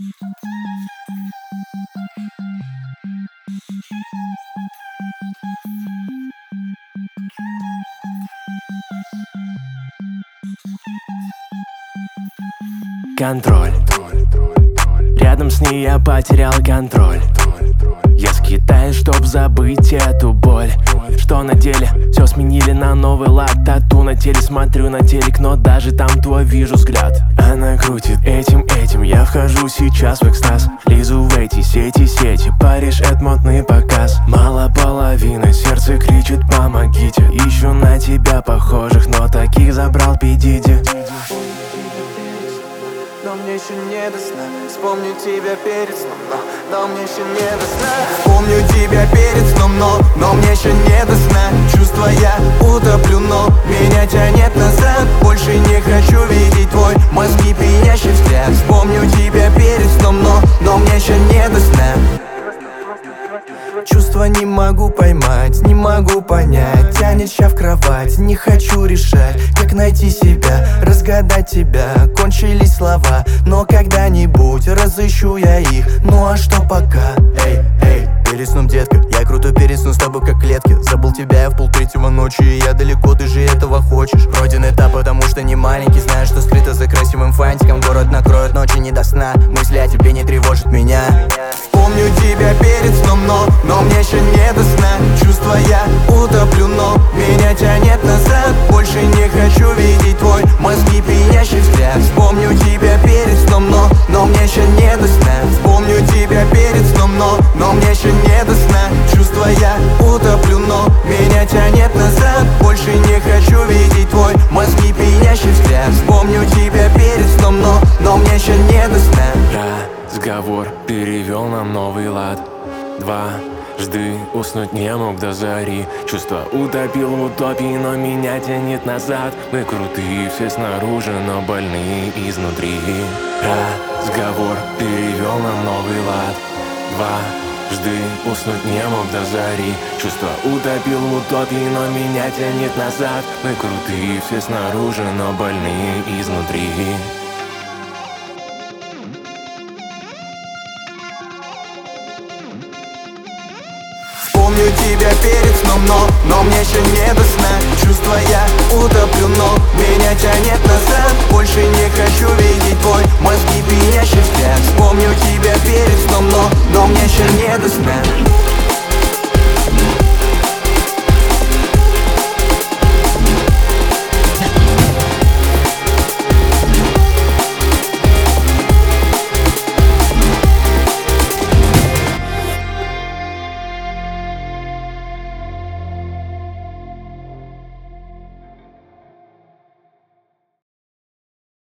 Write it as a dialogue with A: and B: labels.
A: Контроль. Рядом с ней я потерял контроль. Я скитаюсь, чтоб забыть эту боль. Что на деле? Все сменили на новый лад. Тату на теле, смотрю на телек, но даже там твой вижу взгляд. Она крутит этим, я вхожу сейчас в экстаз. Лизу в эти сети, Париж — это модный показ. Мало половины, сердце кричит помогите. Ищу на тебя похожих, но таких забрал Пидиди.
B: Но мне еще не до сна. Вспомню тебя перед сном, но мне еще не до сна. Вспомню тебя перед сном, но мне еще не до сна. Чувства я утоплю, но меня тянет назад. Больше не хочу видеть твой мозги пьянящий взгляд. Вспомню тебя перед сном, но мне еще не до сна. Чувства не могу поймать, не могу понять. Тянет ща в кровать, не хочу решать, как найти себя, разгадать тебя. Кончились слова, но когда-нибудь разыщу я их. Ну а что пока? Эй, перед сном, детка, я крутой перед сном с тобой как клетки. Забыл тебя я в 2:30 ночи, и я далеко, ты же этого хочешь. Пройден этап, потому что не маленький. Знаю, что скрыто за красивым фантиком. Город накроет ночи не до сна. Мысли о тебе не тревожат меня. Помню тебя перед сном, но мне еще не до сна. Чувства я утоплю, но меня тянет назад. Больше не хочу видеть твой мозги пьянящий взгляд. Вспомню тебя перед сном, но мне еще не до сна. Вспомню тебя перед сном, но мне еще не до сна. Чувства я утоплю, но меня тянет назад. Больше не хочу видеть твой мозги пьянящий взгляд. Вспомню тебя перед сном, но мне еще не до сна.
A: Разговор перевел нам новый лад. Дважды уснуть не мог до зари. Чувства утопил в утопии, но меня тянет назад. Мы крутые все снаружи, но больные изнутри. Разговор перевел нам новый лад. Дважды уснуть не мог до зари. Чувства утопил в утопии, но меня тянет назад. Мы крутые все снаружи, но больные изнутри.
B: Помню тебя перед сном, но мне еще не до сна. Чувства я утоплю, но меня тянет назад. Больше не хочу видеть твой мозги пьянящий взгляд. Вспомню тебя перед сном, но мне еще не до сна.